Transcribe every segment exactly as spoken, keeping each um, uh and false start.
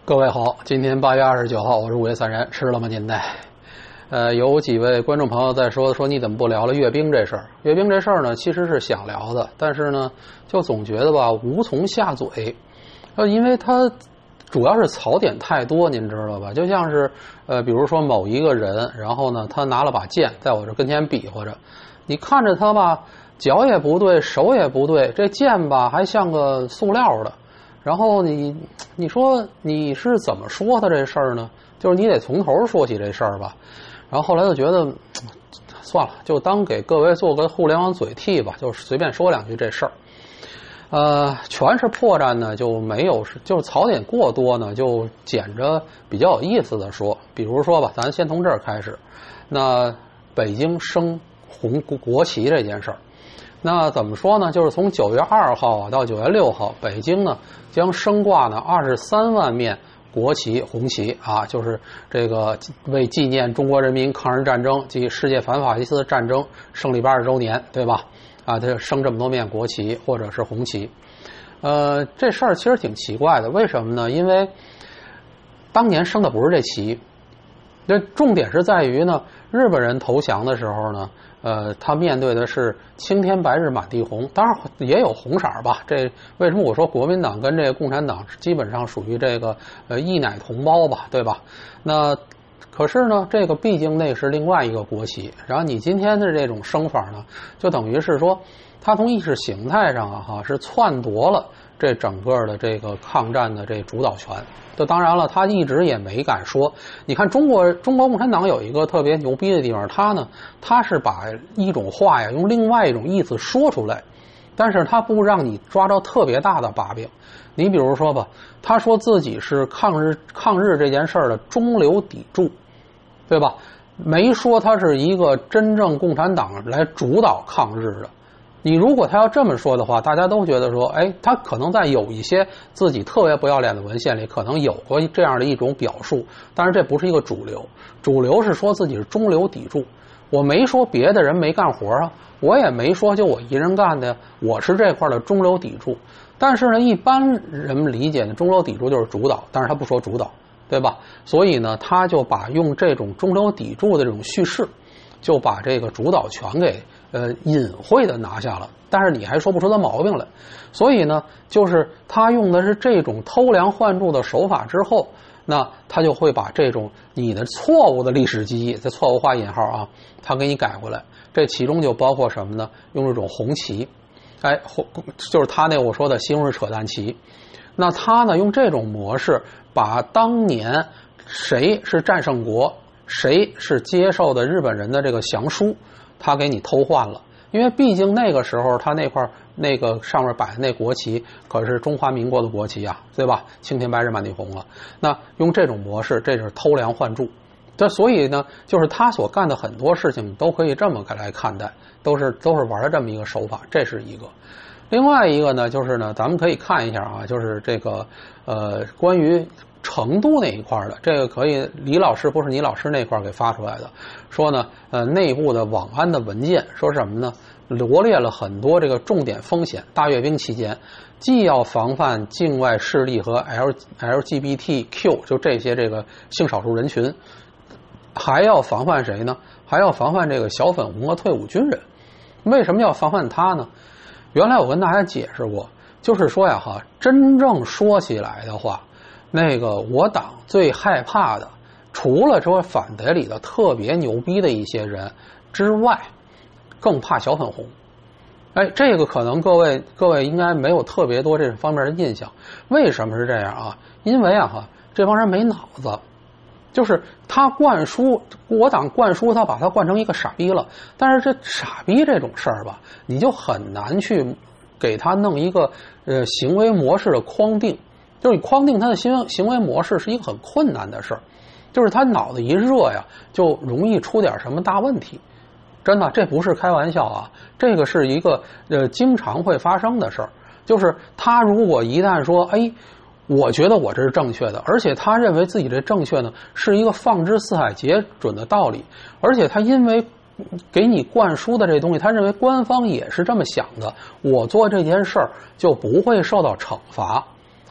各位好，今天八月二十九号，我是五月三人，吃了吗您呢？呃，有几位观众朋友在说说你怎么不聊了阅兵这事儿？阅兵这事儿呢，其实是想聊的，但是呢，就总觉得吧无从下嘴，呃，因为它主要是槽点太多，您知道吧？就像是呃，比如说某一个人，然后呢，他拿了把剑在我这跟前比划着，你看着他吧，脚也不对，手也不对，这剑吧还像个塑料的。然后你你说你是怎么说他这事儿呢？就是你得从头说起这事儿吧。然后后来就觉得算了，就当给各位做个互联网嘴替吧，就随便说两句这事儿。呃，全是破绽呢，就没有，就是槽点过多呢，就捡着比较有意思的说。比如说吧，咱先从这儿开始。那北京升红国旗这件事儿。那怎么说呢？就是从九月二号啊到九月六号，北京呢将升挂呢二十三万面国旗红旗啊，就是这个为纪念中国人民抗日战争及世界反法西斯战争胜利八十周年，对吧？啊，它升这么多面国旗或者是红旗，呃，这事儿其实挺奇怪的，为什么呢？因为当年升的不是这旗，这重点是在于呢，日本人投降的时候呢。呃，他面对的是青天白日满地红，当然也有红色吧。这为什么我说国民党跟这个共产党基本上属于这个呃一奶同胞吧，对吧？那可是呢，这个毕竟那是另外一个国旗，然后你今天的这种升法呢，就等于是说，他从意识形态上啊哈是篡夺了这整个的这个抗战的这主导权。就当然了，他一直也没敢说。你看中国中国共产党有一个特别牛逼的地方，他呢，他是把一种话呀用另外一种意思说出来，但是他不让你抓着特别大的把柄。你比如说吧，他说自己是抗日抗日这件事儿的中流砥柱，对吧？没说他是一个真正共产党来主导抗日的。你如果他要这么说的话，大家都觉得说，哎，他可能在有一些自己特别不要脸的文献里可能有过这样的一种表述，但是这不是一个主流。主流是说自己是中流砥柱。我没说别的人没干活啊，我也没说就我一人干的，我是这块的中流砥柱。但是呢，一般人理解的中流砥柱就是主导，但是他不说主导，对吧？所以呢，他就把用这种中流砥柱的这种叙事，就把这个主导权给呃隐晦的拿下了，但是你还说不出他毛病来。所以呢，就是他用的是这种偷梁换柱的手法之后，那他就会把这种你的错误的历史记忆，这错误画引号啊，他给你改过来。这其中就包括什么呢？用这种红旗，哎，红就是他那我说的西红柿扯淡旗。那他呢用这种模式，把当年谁是战胜国，谁是接受的日本人的这个降书，他给你偷换了。因为毕竟那个时候他那块那个上面摆的那国旗可是中华民国的国旗啊，对吧？青天白日满地红了。那用这种模式，这就是偷梁换柱。这所以呢，就是他所干的很多事情都可以这么来看待，都是都是玩的这么一个手法，这是一个。另外一个呢，就是呢，咱们可以看一下啊，就是这个呃关于成都那一块的，这个可以李老师不是你老师那块给发出来的，说呢呃内部的网安的文件说什么呢？罗列了很多这个重点风险，大阅兵期间既要防范境外势力和 L L G B T Q 就这些这个性少数人群，还要防范谁呢？还要防范这个小粉红和退伍军人。为什么要防范他呢？原来我跟大家解释过，就是说呀哈，真正说起来的话，那个我党最害怕的，除了说反贼里的特别牛逼的一些人之外，更怕小粉红。哎，这个可能各位各位应该没有特别多这方面的印象。为什么是这样啊？因为啊哈，这帮人没脑子。就是他灌输我党灌输他把他灌成一个傻逼了，但是这傻逼这种事儿吧，你就很难去给他弄一个呃行为模式的框定，就是你框定他的行行为模式是一个很困难的事儿，就是他脑子一热呀，就容易出点什么大问题。真的，这不是开玩笑啊，这个是一个呃经常会发生的事儿。就是他如果一旦说，哎。我觉得我这是正确的，而且他认为自己这正确呢是一个放之四海皆准的道理，而且他因为给你灌输的这东西，他认为官方也是这么想的，我做这件事儿就不会受到惩罚。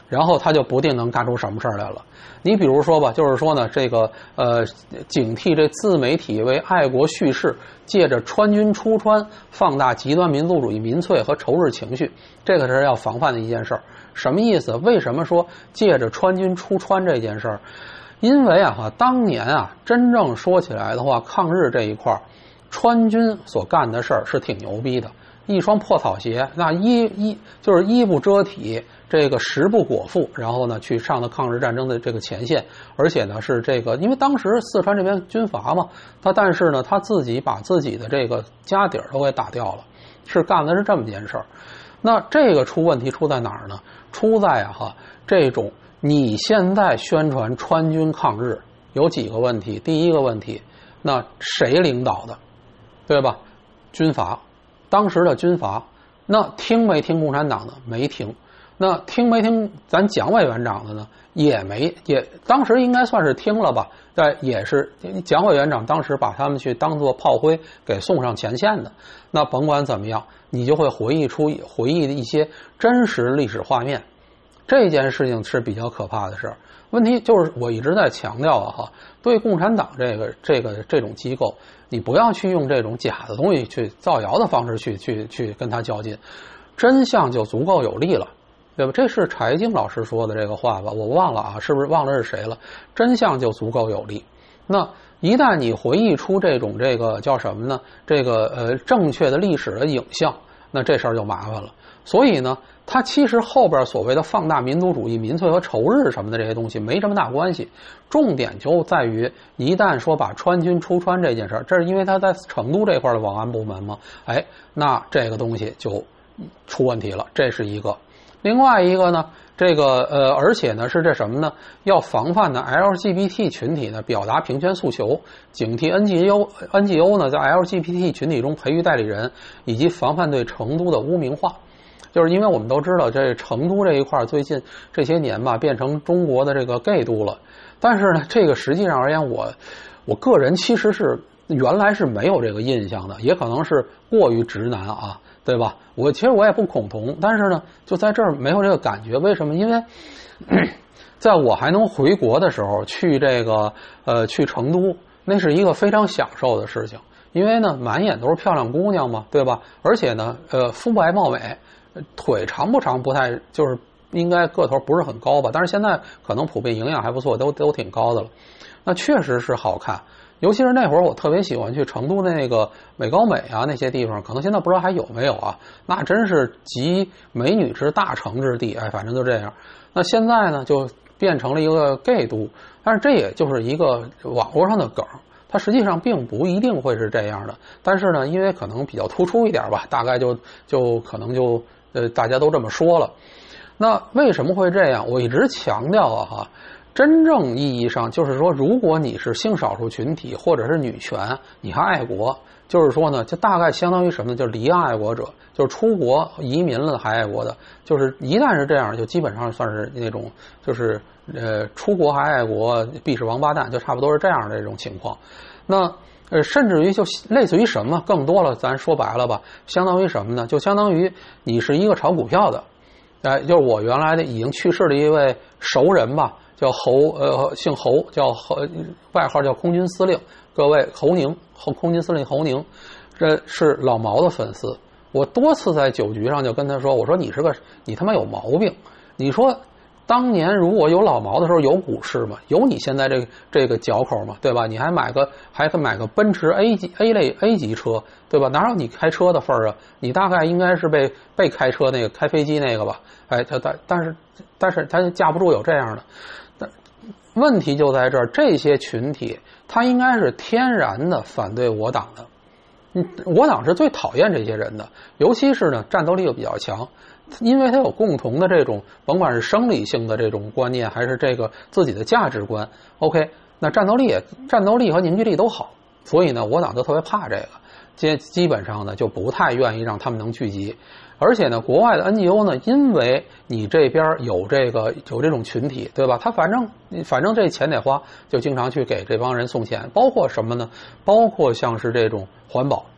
然后他就不定能干出什么事儿来了。你比如说吧，就是说呢，这个呃，警惕这自媒体为爱国叙事，借着川军出川，放大极端民族主义民粹和仇日情绪，这个是要防范的一件事儿。什么意思？为什么说借着川军出川这件事儿？因为啊哈，当年啊，真正说起来的话，抗日这一块儿，川军所干的事儿是挺牛逼的。一双破草鞋，那衣衣就是衣不遮体，这个食不果腹，然后呢去上的抗日战争的这个前线，而且呢是这个，因为当时四川这边军阀嘛，他但是呢他自己把自己的这个家底儿都给打掉了，是干的是这么件事儿。那这个出问题出在哪儿呢？出在啊哈这种你现在宣传川军抗日有几个问题。第一个问题，那谁领导的，对吧？军阀。当时的军阀，那听没听共产党的？没听。那听没听咱蒋委员长的呢？也没也，当时应该算是听了吧，但也是蒋委员长当时把他们去当作炮灰给送上前线的。那甭管怎么样，你就会回忆出回忆的一些真实历史画面。这件事情是比较可怕的事儿。问题就是我一直在强调啊哈，对共产党这个这个这种机构，你不要去用这种假的东西去造谣的方式去去去跟他较劲，真相就足够有力了，对吧？这是柴静老师说的这个话吧？我忘了啊，是不是忘了是谁了？真相就足够有力。那一旦你回忆出这种这个叫什么呢？这个呃正确的历史的影像，那这事儿就麻烦了。所以呢，它其实后边所谓的放大民族主义、民粹和仇日什么的这些东西没什么大关系，重点就在于一旦说把川军出川这件事儿，这是因为他在成都这块的保安部门嘛，哎，那这个东西就出问题了，这是一个。另外一个呢，这个呃，而且呢是这什么呢？要防范呢 L G B T 群体呢表达平权诉求，警惕 N G O N G O 呢在 L G B T 群体中培育代理人，以及防范对成都的污名化。就是因为我们都知道，这成都这一块最近这些年吧，变成中国的这个 gay 都了。但是呢，这个实际上而言，我我个人其实是原来是没有这个印象的，也可能是过于直男啊，对吧？我其实我也不恐同，但是呢，就在这儿没有这个感觉。为什么？因为在我还能回国的时候，去这个呃去成都，那是一个非常享受的事情。因为呢，满眼都是漂亮姑娘嘛，对吧？而且呢，呃，肤白貌美。腿长不长不太，就是应该个头不是很高吧，但是现在可能普遍营养还不错，都都挺高的了。那确实是好看，尤其是那会儿我特别喜欢去成都的那个美高美啊那些地方，可能现在不知道还有没有啊。那真是集美女之大成之地，哎，反正就这样。那现在呢，就变成了一个 gay 都，但是这也就是一个网络上的梗。它实际上并不一定会是这样的，但是呢，因为可能比较突出一点吧，大概就就可能就呃大家都这么说了。那为什么会这样？我一直强调啊哈，真正意义上就是说，如果你是性少数群体或者是女权，你还爱国，就是说呢，就大概相当于什么呢？就是离岸爱国者，就是出国移民了还爱国的，就是一旦是这样，就基本上算是那种就是呃出国还爱国，必是王八蛋，就差不多是这样的这种情况。那呃，甚至于就类似于什么更多了，咱说白了吧，相当于什么呢？就相当于你是一个炒股票的，哎，就是我原来的已经去世的一位熟人吧，叫侯，呃，姓侯，叫侯，外号叫空军司令，各位侯宁，后空军司令侯宁，这是老毛的粉丝。我多次在酒局上就跟他说，我说你是个，你他妈有毛病，你说。当年如果有老毛的时候有股市吗？有你现在这个这个脚口吗？对吧？你还买个还买个奔驰 A 级 A 类 A 级车，对吧？哪有你开车的份儿啊？你大概应该是被被开车那个开飞机那个吧？哎，他但但是但是他架不住有这样的。但问题就在这儿，这些群体他应该是天然的反对我党的。嗯，我党是最讨厌这些人的，尤其是呢战斗力又比较强。因为他有共同的这种，甭管是生理性的这种观念，还是这个自己的价值观 ，OK， 那战斗力也战斗力和凝聚力都好，所以呢，我党就特别怕这个，基基本上呢就不太愿意让他们能聚集，而且呢，国外的 N G O 呢，因为你这边有这个有这种群体，对吧？他反正反正这钱得花，就经常去给这帮人送钱，包括什么呢？包括像是这种环保。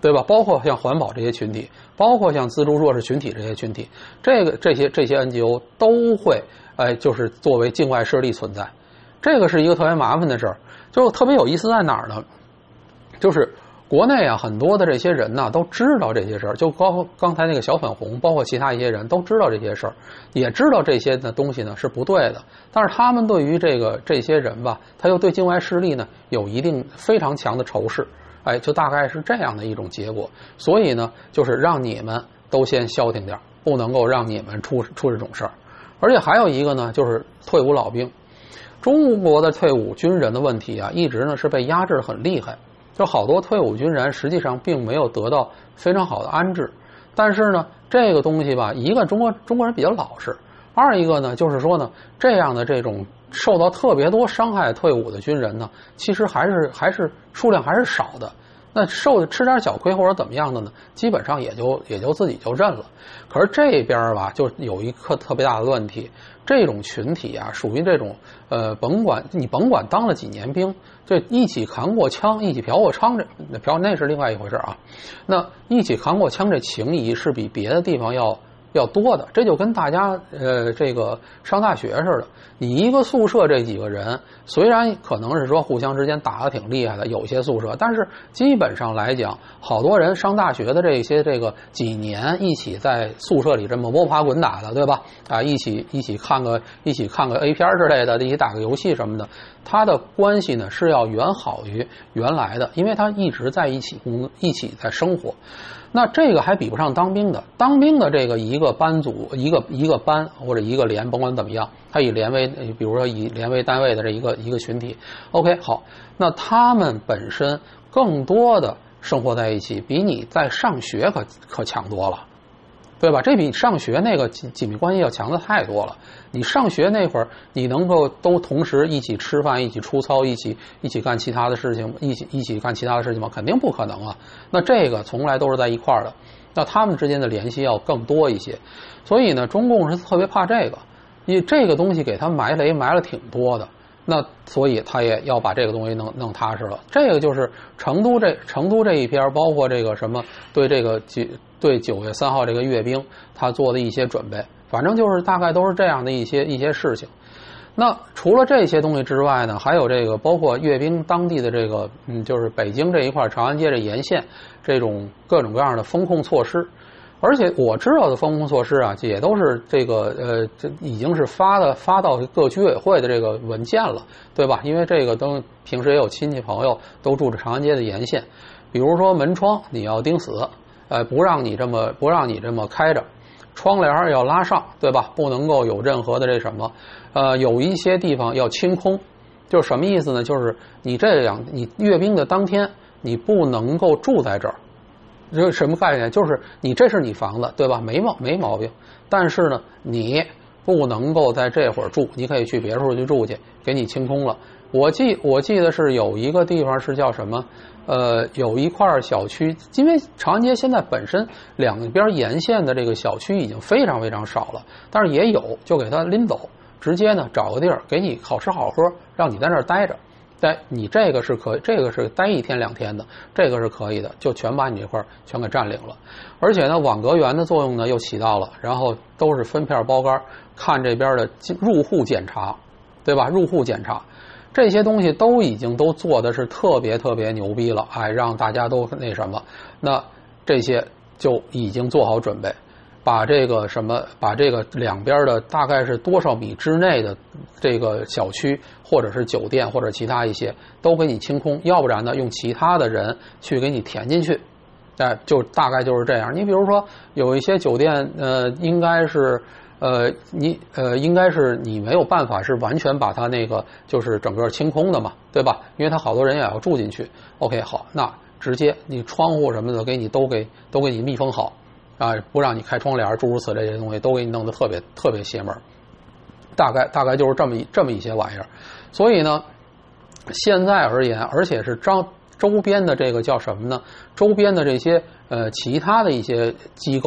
对吧？包括像环保这些群体，包括像资助弱势群体这些群体，这个这些这些 N G O 都会哎，就是作为境外势力存在。这个是一个特别麻烦的事儿，就特别有意思在哪儿呢？就是国内啊，很多的这些人呢都知道这些事儿，就包括刚才那个小粉红，包括其他一些人都知道这些事儿，也知道这些的东西呢是不对的。但是他们对于这个这些人吧，他又对境外势力呢有一定非常强的仇视。哎，就大概是这样的一种结果，所以呢，就是让你们都先消停点，不能够让你们出出这种事儿。而且还有一个呢，就是退伍老兵，中国的退伍军人的问题啊，一直呢是被压制很厉害，就好多退伍军人实际上并没有得到非常好的安置。但是呢，这个东西吧，一个中国中国人比较老实，二一个呢，就是说呢，这样的这种受到特别多伤害退伍的军人呢，其实还是还是数量还是少的。那受吃点小亏或者怎么样的呢，基本上也就也就自己就认了。可是这边吧，就有一个特别大的问题，这种群体啊，属于这种呃，甭管你甭管当了几年兵，这一起扛过枪，一起嫖过娼，这嫖那是另外一回事啊。那一起扛过枪，这情谊是比别的地方要要多的。这就跟大家呃这个上大学似的，你一个宿舍这几个人，虽然可能是说互相之间打得挺厉害的，有些宿舍，但是基本上来讲，好多人上大学的这些这个几年一起在宿舍里这么摸爬滚打的，对吧？啊，一起一起看个一起看个 A 片之类的，一起打个游戏什么的，他的关系呢是要远好于原来的，因为他一直在一起工一起在生活。那这个还比不上当兵的，当兵的这个一个班组，一个一个班或者一个连，甭管怎么样，他以连为，比如说以连为单位的这一个一个群体 ，OK 好，那他们本身更多的生活在一起，比你在上学可可强多了，对吧？这比上学那个紧紧密关系要强的太多了。你上学那会儿，你能够都同时一起吃饭、一起出操、一起一起干其他的事情、一起一起干其他的事情吗？肯定不可能啊。那这个从来都是在一块儿的，那他们之间的联系要更多一些。所以呢，中共是特别怕这个，因为这个东西给他埋雷埋了挺多的。那所以他也要把这个东西弄弄踏实了。这个就是成都这成都这一篇，包括这个什么对这个对九月三号这个阅兵，他做的一些准备。反正就是大概都是这样的一些一些事情。那除了这些东西之外呢，还有这个包括阅兵当地的这个嗯，就是北京这一块长安街这沿线这种各种各样的风控措施。而且我知道的风控措施啊，也都是这个呃，这已经是发的发到各居委会的这个文件了，对吧？因为这个都平时也有亲戚朋友都住着长安街的沿线，比如说门窗你要钉死，呃，不让你这么不让你这么开着。窗帘要拉上，对吧？不能够有任何的这什么，呃，有一些地方要清空，就是什么意思呢？就是你这样，你阅兵的当天，你不能够住在这儿，这什么概念？就是你这是你房子，对吧？没毛没毛病，但是呢，你不能够在这会儿住，你可以去别处去住去，给你清空了。我记我记得是有一个地方是叫什么？呃，有一块小区，因为长安街现在本身两边沿线的这个小区已经非常非常少了，但是也有，就给它拎走，直接呢找个地儿给你好吃好喝，让你在那儿待着。对，你这个是可，这个是待一天两天的，这个是可以的，就全把你这块全给占领了。而且呢，网格员的作用呢又起到了，然后都是分片包干，看这边的入户检查，对吧？入户检查。这些东西都已经都做的是特别特别牛逼了，哎，让大家都那什么，那这些就已经做好准备，把这个什么，把这个两边的大概是多少米之内的这个小区或者是酒店或者其他一些都给你清空，要不然呢用其他的人去给你填进去，哎，就大概就是这样。你比如说有一些酒店，呃，应该是。呃，你呃，应该是你没有办法是完全把它那个就是整个清空的嘛，对吧？因为它好多人也要住进去。OK， 好，那直接你窗户什么的给你都给都给你密封好啊，不让你开窗帘，诸如此类这些东西都给你弄得特别特别邪门。大概大概就是这么一这么一些玩意儿。所以呢，现在而言，而且是张周边的这个叫什么呢？周边的这些呃其他的一些机构。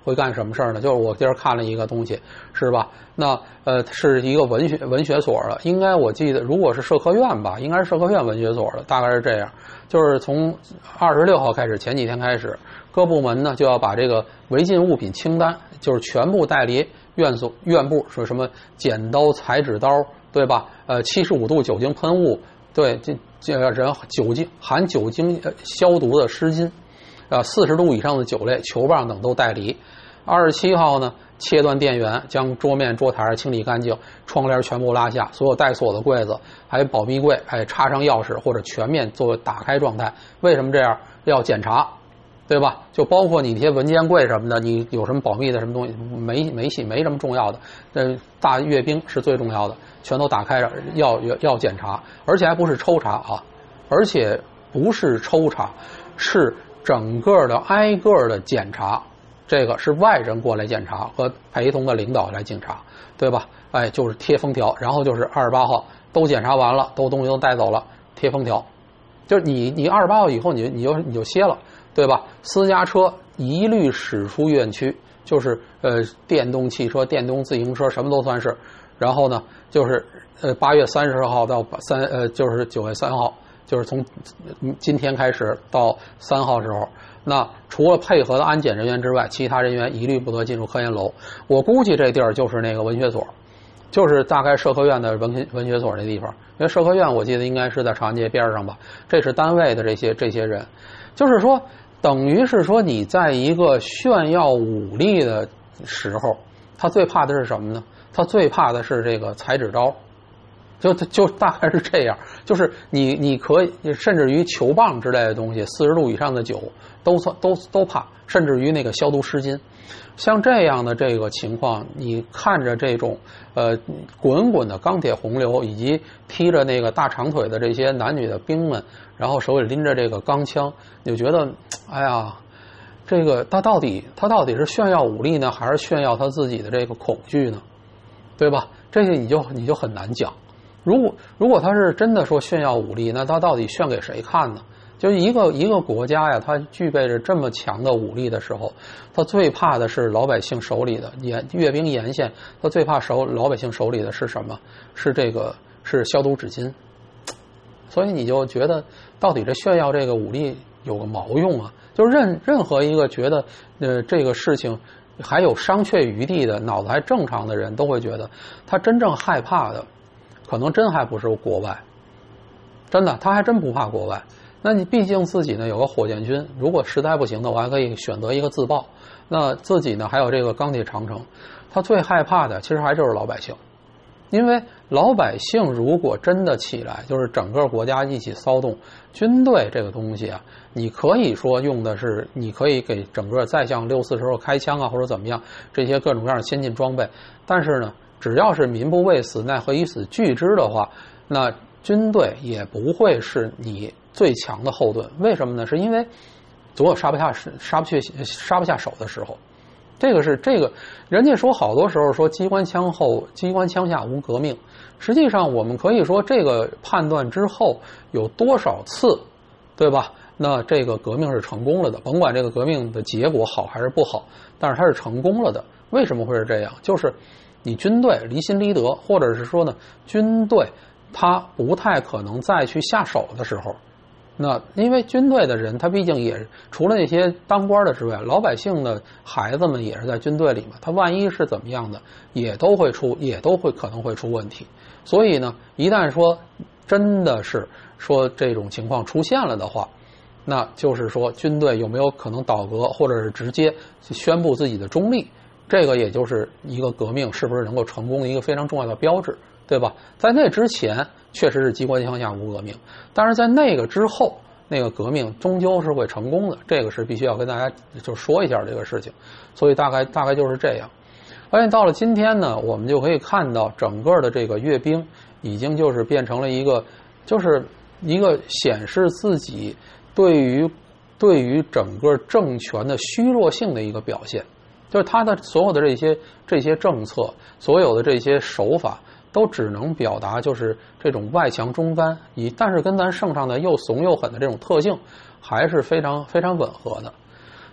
会干什么事儿呢？就是我今儿看了一个东西，是吧？那呃是一个文学文学所的，应该我记得如果是社科院吧，应该是社科院文学所的，大概是这样。就是从二十六号开始，前几天开始，各部门呢就要把这个违禁物品清单，就是全部带离院所院部，说什么剪刀、裁纸刀，对吧？呃，七十五度酒精喷雾，对，这这人酒精含酒精消毒的湿巾。呃，四十度以上的酒类、球棒等都带离。二十七号呢，切断电源，将桌面、桌台清理干净，窗帘全部拉下，所有带锁的柜子，还有保密柜，哎，插上钥匙或者全面作为打开状态。为什么这样？要检查，对吧？就包括你那些文件柜什么的，你有什么保密的什么东西，没没戏，没什么重要的。呃，大阅兵是最重要的，全都打开着，要要要检查，而且还不是抽查啊，而且不是抽查，是整个的挨个的检查，这个是外人过来检查和陪同的领导来检查，对吧？哎，就是贴封条，然后就是二十八号都检查完了，都东西都带走了，贴封条，就是你你二十八号以后你你就你就歇了，对吧？私家车一律驶出院区，就是呃电动汽车、电动自行车什么都算是。然后呢，就是呃八月三十号到三呃就是九月三号。就是从今天开始到三号时候，那除了配合的安检人员之外，其他人员一律不得进入科研楼。我估计这地儿就是那个文学所，就是大概社科院的文文学所那地方。因为社科院我记得应该是在长安街边上吧，这是单位的这些这些人，就是说等于是说你在一个炫耀武力的时候，他最怕的是什么呢？他最怕的是这个裁纸刀。就就大概是这样，就是你你可以甚至于球棒之类的东西，四十度以上的酒都都都怕，甚至于那个消毒湿巾，像这样的这个情况，你看着这种呃滚滚的钢铁洪流，以及踢着那个大长腿的这些男女的兵们，然后手里拎着这个钢枪，你就觉得，哎呀，这个他到底他到底是炫耀武力呢，还是炫耀他自己的这个恐惧呢？对吧？这个你就你就很难讲。如果如果他是真的说炫耀武力，那他到底炫给谁看呢？就是一个一个国家呀，它具备着这么强的武力的时候，他最怕的是老百姓手里的沿阅兵沿线，他最怕手老百姓手里的是什么？是这个是消毒纸巾。所以你就觉得，到底这炫耀这个武力有个毛用啊？就是任任何一个觉得呃这个事情还有商榷余地的，脑子还正常的人都会觉得，他真正害怕的。可能真还不是国外，真的，他还真不怕国外。那你毕竟自己呢有个火箭军，如果实在不行的话，还可以选择一个自爆。那自己呢还有这个钢铁长城，他最害怕的其实还就是老百姓，因为老百姓如果真的起来，就是整个国家一起骚动，军队这个东西啊，你可以说用的是，你可以给整个再像六四时候开枪啊，或者怎么样，这些各种各样的先进装备，但是呢。只要是民不畏死，奈何以死惧之的话，那军队也不会是你最强的后盾。为什么呢？是因为总有杀不下、杀不去、杀不下手的时候。这个是这个，人家说好多时候说机关枪后，机关枪下无革命。实际上，我们可以说这个判断之后有多少次，对吧？那这个革命是成功了的，甭管这个革命的结果好还是不好，但是它是成功了的。为什么会是这样？就是你军队离心离德，或者是说呢，军队他不太可能再去下手的时候，那因为军队的人他毕竟也除了那些当官的之外，老百姓的孩子们也是在军队里嘛，他万一是怎么样的，也都会出，也都会可能会出问题。所以呢，一旦说真的是说这种情况出现了的话，那就是说军队有没有可能倒戈，或者是直接宣布自己的中立。这个也就是一个革命是不是能够成功的一个非常重要的标志，对吧？在那之前确实是机关枪下无革命，但是在那个之后，那个革命终究是会成功的，这个是必须要跟大家就说一下这个事情。所以大概大概就是这样。而且到了今天呢，我们就可以看到整个的这个阅兵已经就是变成了一个就是一个显示自己对于对于整个政权的虚弱性的一个表现。就是他的所有的这些这些政策，所有的这些手法，都只能表达就是这种外强中干，以但是跟咱圣上的又怂又狠的这种特性，还是非常非常吻合的。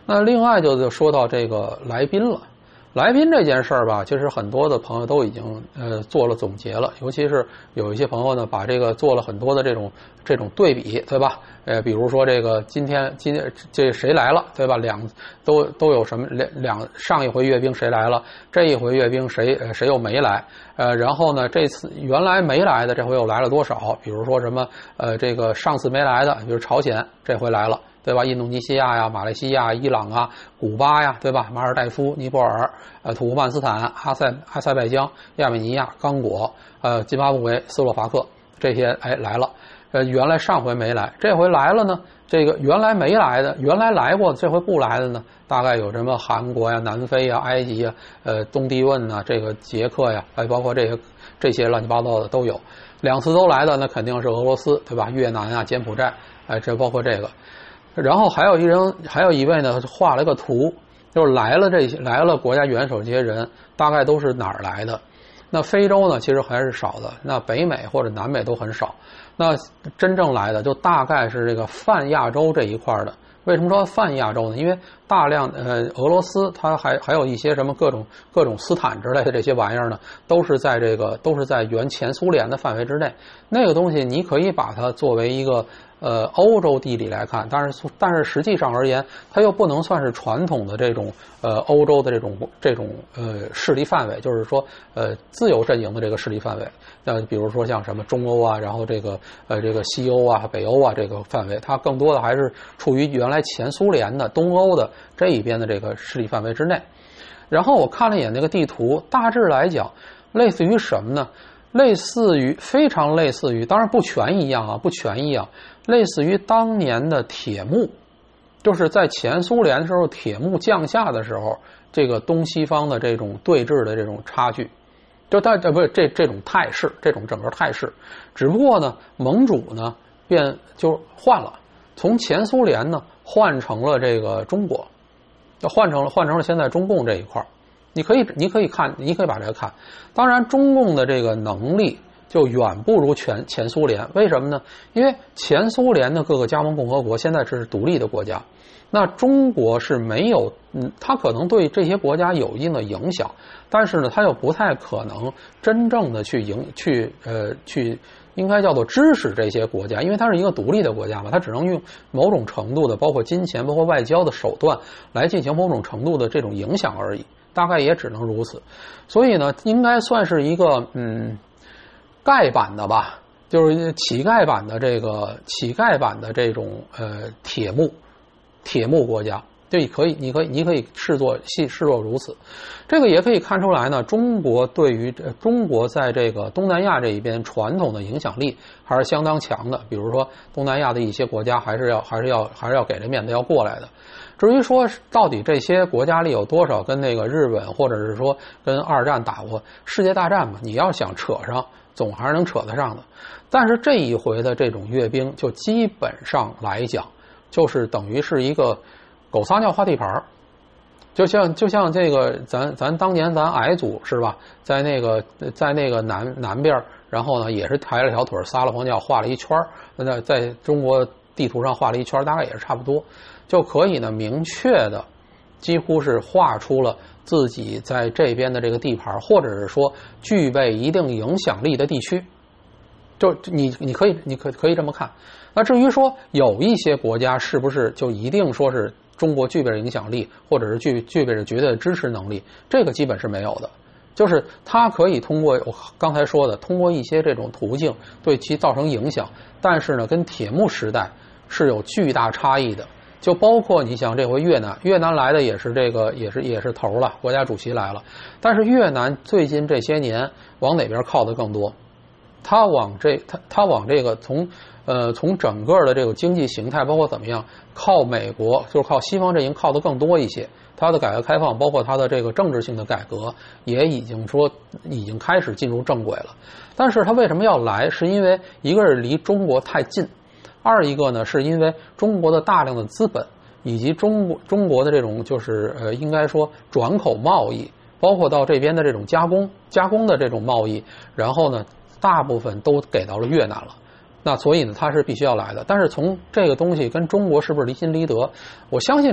那另外就就说到这个来宾了。来宾这件事儿吧，其实很多的朋友都已经呃做了总结了，尤其是有一些朋友呢，把这个做了很多的这种这种对比，对吧？呃，比如说这个今天今天这谁来了，对吧？两都都有什么两两上一回阅兵谁来了，这一回阅兵谁呃谁又没来？呃，然后呢，这次原来没来的，这回又来了多少？比如说什么呃这个上次没来的，比如朝鲜这回来了。对吧？印度尼西亚呀、马来西亚、伊朗啊、古巴呀，对吧？马尔代夫、尼泊尔、呃、土库曼斯坦、阿塞阿塞拜疆、亚美尼亚、刚果、呃、津巴布韦、斯洛伐克这些，哎来了。呃，原来上回没来，这回来了呢。这个原来没来的，原来来过，这回不来的呢，大概有什么韩国呀、南非呀、埃及呀、呃、东帝汶呐、这个捷克呀，哎，包括这个这些乱七八糟的都有。两次都来的，那肯定是俄罗斯，对吧？越南啊、柬埔寨，哎，这包括这个。然后还有一人，还有一位呢，画了个图，就是来了这些来了国家元首这些人，大概都是哪儿来的？那非洲呢，其实还是少的，那北美或者南美都很少。那真正来的就大概是这个泛亚洲这一块的。为什么说泛亚洲呢？因为大量呃俄罗斯，它还还有一些什么各种各种斯坦之类的这些玩意儿呢，都是在这个都是在原前苏联的范围之内。那个东西你可以把它作为一个呃欧洲地理来看，但是但是实际上而言，它又不能算是传统的这种呃欧洲的这种这种呃势力范围，就是说呃自由阵营的这个势力范围。呃，比如说像什么中欧啊，然后这个呃这个西欧啊、北欧啊这个范围，它更多的还是处于原来前苏联的东欧的这一边的这个势力范围之内。然后我看了一眼那个地图，大致来讲，类似于什么呢？类似于非常类似于，当然不全一样啊，不全一样，类似于当年的铁幕，就是在前苏联的时候，铁幕降下的时候，这个东西方的这种对峙的这种差距。就大呃不是这这种态势，这种整个态势，只不过呢，盟主呢变就换了，从前苏联呢换成了这个中国，换成了换成了现在中共这一块。你可以你可以看，你可以把这个看。当然，中共的这个能力就远不如全前苏联，为什么呢？因为前苏联的各个加盟共和国现在这是独立的国家。那中国是没有，嗯，它可能对这些国家有一定的影响，但是呢，它又不太可能真正的去影去呃去，应该叫做支持这些国家，因为它是一个独立的国家嘛，它只能用某种程度的，包括金钱、包括外交的手段来进行某种程度的这种影响而已，大概也只能如此。所以呢，应该算是一个嗯盖版的吧，就是乞丐版的这个乞丐版的这种呃铁幕。铁幕国家，这可以，你可以，你可以视作视视作如此。这个也可以看出来呢，中国对于中国在这个东南亚这一边传统的影响力还是相当强的。比如说东南亚的一些国家，还是要还是要还是要给这面子要过来的。至于说到底这些国家里有多少跟那个日本或者是说跟二战打过世界大战嘛，你要想扯上，总还是能扯得上的。但是这一回的这种阅兵，就基本上来讲。就是等于是一个狗撒尿画地盘，就像就像这个咱咱当年咱矮祖是吧，在那个在那个南南边，然后呢也是抬了条腿撒了泡尿画了一圈，那在中国地图上画了一圈，大概也是差不多，就可以呢明确的几乎是画出了自己在这边的这个地盘，或者是说具备一定影响力的地区。就你你可以你可可以这么看。那至于说有一些国家是不是就一定说是中国具备着影响力，或者是具具备着绝对的支持能力，这个基本是没有的。就是它可以通过我刚才说的，通过一些这种途径对其造成影响，但是呢，跟铁幕时代是有巨大差异的。就包括你想这回越南，越南来的也是这个也是也是头了，国家主席来了，但是越南最近这些年往哪边靠的更多？他往这他他往这个从呃从整个的这个经济形态包括怎么样靠美国，就是靠西方阵营靠的更多一些。他的改革开放包括他的这个政治性的改革也已经说已经开始进入正轨了。但是他为什么要来？是因为一个是离中国太近，二一个呢是因为中国的大量的资本以及中国中国的这种就是呃应该说转口贸易，包括到这边的这种加工加工的这种贸易，然后呢大部分都给到了越南了，那所以呢，他是必须要来的。但是从这个东西跟中国是不是离心离德，我相信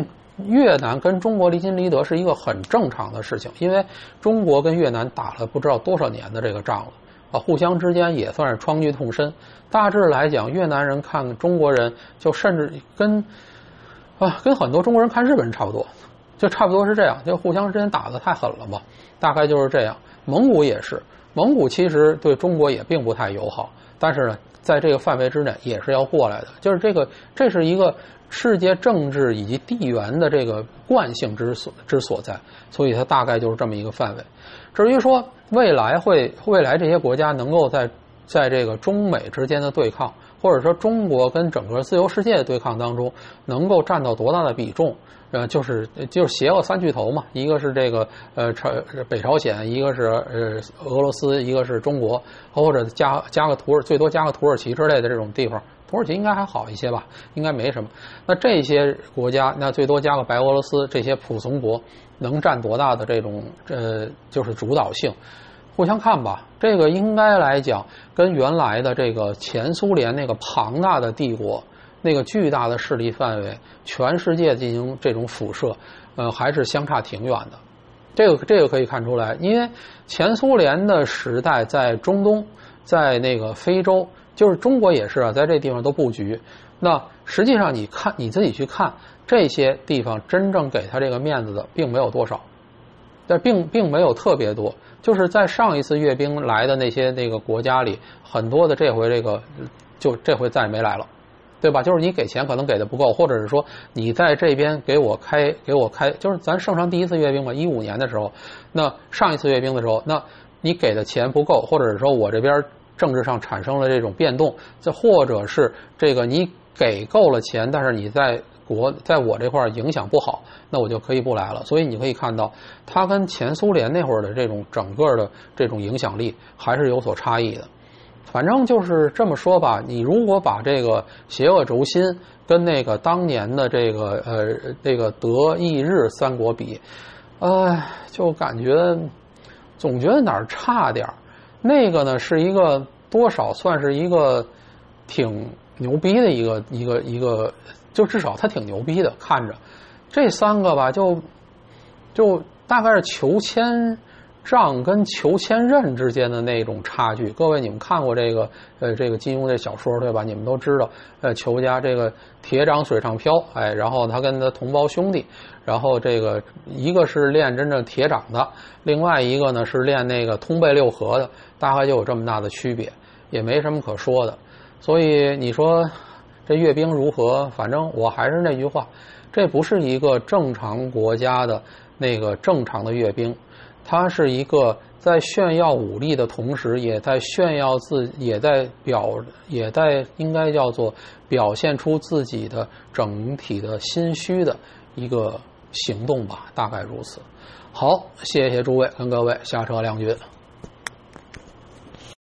越南跟中国离心离德是一个很正常的事情，因为中国跟越南打了不知道多少年的这个仗了啊，互相之间也算是疮痍痛深。大致来讲，越南人看中国人，就甚至跟啊跟很多中国人看日本人差不多，就差不多是这样，就互相之间打得太狠了嘛，大概就是这样。蒙古也是，蒙古其实对中国也并不太友好，但是呢，在这个范围之内也是要过来的，就是这个，这是一个世界政治以及地缘的这个惯性之所之所在，所以它大概就是这么一个范围。至于说未来会未来这些国家能够在在这个中美之间的对抗，或者说中国跟整个自由世界的对抗当中能够占到多大的比重，呃，就是就是邪恶三巨头嘛，一个是这个呃朝北朝鲜，一个是呃俄罗斯，一个是中国，或者加加个土耳最多加个土耳其之类的这种地方。土耳其应该还好一些吧，应该没什么。那这些国家，那最多加个白俄罗斯，这些普怂国能占多大的这种呃就是主导性？互相看吧。这个应该来讲，跟原来的这个前苏联那个庞大的帝国、那个巨大的势力范围，全世界进行这种辐射，呃，还是相差挺远的。这个这个可以看出来，因为前苏联的时代在中东，在那个非洲。就是中国也是啊，在这地方都布局。那实际上你看你自己去看这些地方，真正给他这个面子的并没有多少，但并并没有特别多。就是在上一次阅兵来的那些那个国家里，很多的这回这个就这回再也没来了，对吧？就是你给钱可能给的不够，或者是说你在这边给我开给我开，就是咱圣上第一次阅兵嘛，一五年的时候，那上一次阅兵的时候，那你给的钱不够，或者是说我这边政治上产生了这种变动，这或者是这个你给够了钱，但是你在国在我这块影响不好，那我就可以不来了。所以你可以看到，它跟前苏联那会儿的这种整个的这种影响力还是有所差异的。反正就是这么说吧，你如果把这个邪恶轴心跟那个当年的这个呃这个德意日三国比，呃，就感觉总觉得哪儿差点儿。那个呢是一个多少算是一个挺牛逼的一个一个一个，就至少他挺牛逼的看着。这三个吧，就就大概是裘千丈跟裘千仞之间的那种差距。各位你们看过这个呃这个金庸这小说对吧？你们都知道，呃裘家这个铁掌水上漂，哎，然后他跟他同胞兄弟，然后这个一个是练真正铁掌的，另外一个呢是练那个通背六合的。大概就有这么大的区别，也没什么可说的。所以你说这阅兵如何？反正我还是那句话，这不是一个正常国家的那个正常的阅兵，它是一个在炫耀武力的同时，也在炫耀自，也在表，也在应该叫做表现出自己的整体的心虚的一个行动吧，大概如此。好，谢谢诸位跟各位下车亮君。